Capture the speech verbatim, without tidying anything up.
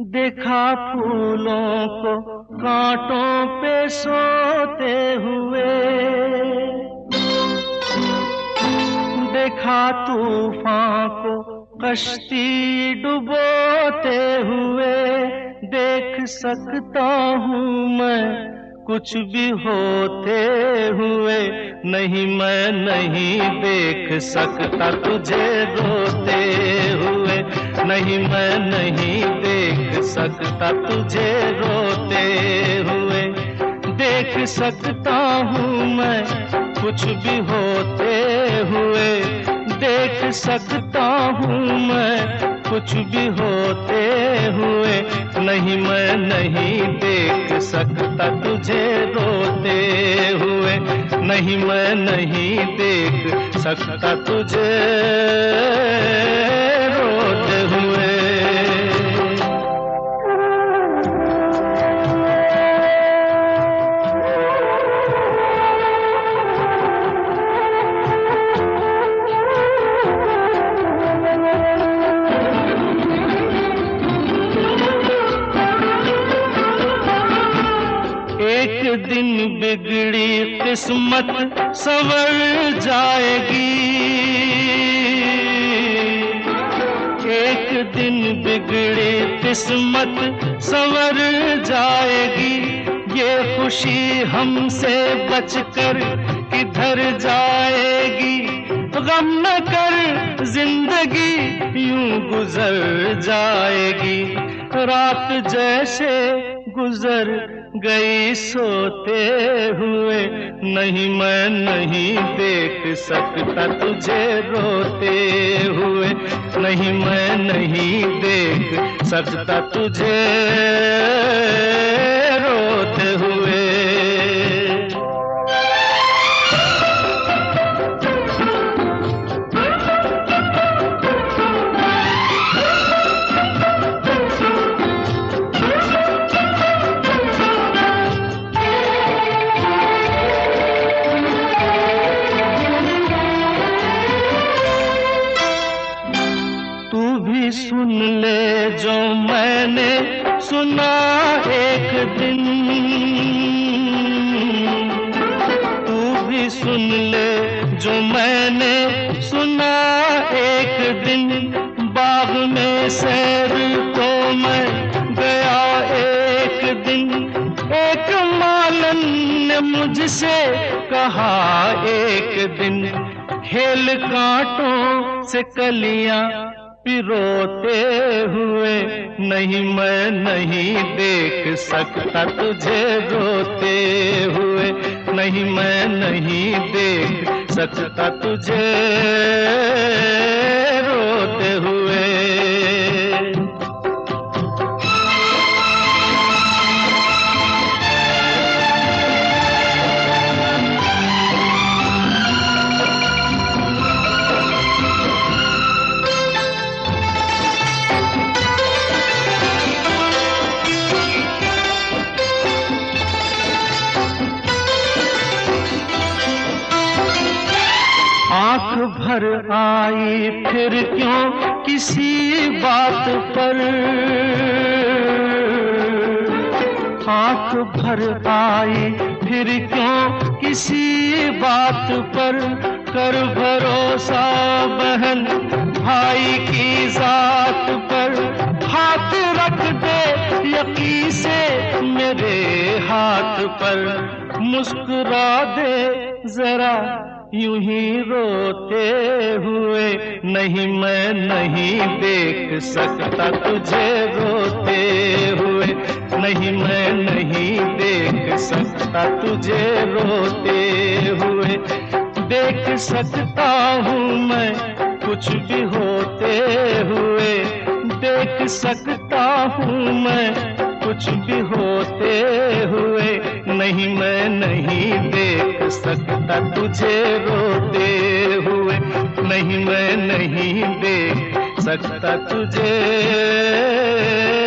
देखा फूलों को कांटों पे सोते हुए, देखा तूफान को कश्ती डुबोते हुए। देख सकता हूँ मैं कुछ भी होते हुए, नहीं मैं नहीं देख सकता तुझे रोते हुए, नहीं मैं नहीं देख सकता तुझे रोते हुए। देख सकता हूँ मैं कुछ भी होते हुए, देख सकता हूँ मैं कुछ भी होते हुए, नहीं मैं नहीं देख सकता तुझे रोते हुए, नहीं मैं नहीं देख सकता तुझे रोते हुए। एक दिन बिगड़ी किस्मत संवर जाएगी, एक दिन बिगड़ी किस्मत संवर जाएगी। ये खुशी हमसे बचकर किधर जाएगी, गम न कर जिंदगी यूं गुजर जाएगी। रात जैसे गुजर गई सोते हुए, नहीं मैं नहीं देख सकता तुझे रोते हुए, नहीं मैं नहीं देख सकता तुझे रोते हुए। सुन ले जो मैंने सुना एक दिन, तू भी सुन ले जो मैंने सुना एक दिन। बाग में सैर को मैं गया एक दिन, एक मालन ने मुझसे कहा एक दिन, खेल कांटों से कलियां पिरोते हुए, नहीं मैं नहीं देख सकता तुझे रोते हुए, नहीं मैं नहीं देख सकता तुझे रोते हुए। आँख भर आई फिर क्यों किसी बात पर, आँख भर आई फिर क्यों किसी बात पर। कर भरोसा बहन भाई की जात पर, हाथ रख दे यकीन से मेरे हाथ पर। मुस्कुरा दे जरा यूं ही रोते हुए, नहीं मैं नहीं देख सकता तुझे रोते हुए, नहीं मैं नहीं देख सकता तुझे रोते हुए। देख सकता हूँ मैं कुछ भी होते हुए, देख सकता हूँ मैं कुछ भी होते हुए, नहीं मैं नहीं देख सकता तुझे रोते हुए, नहीं मैं नहीं देख सकता तुझे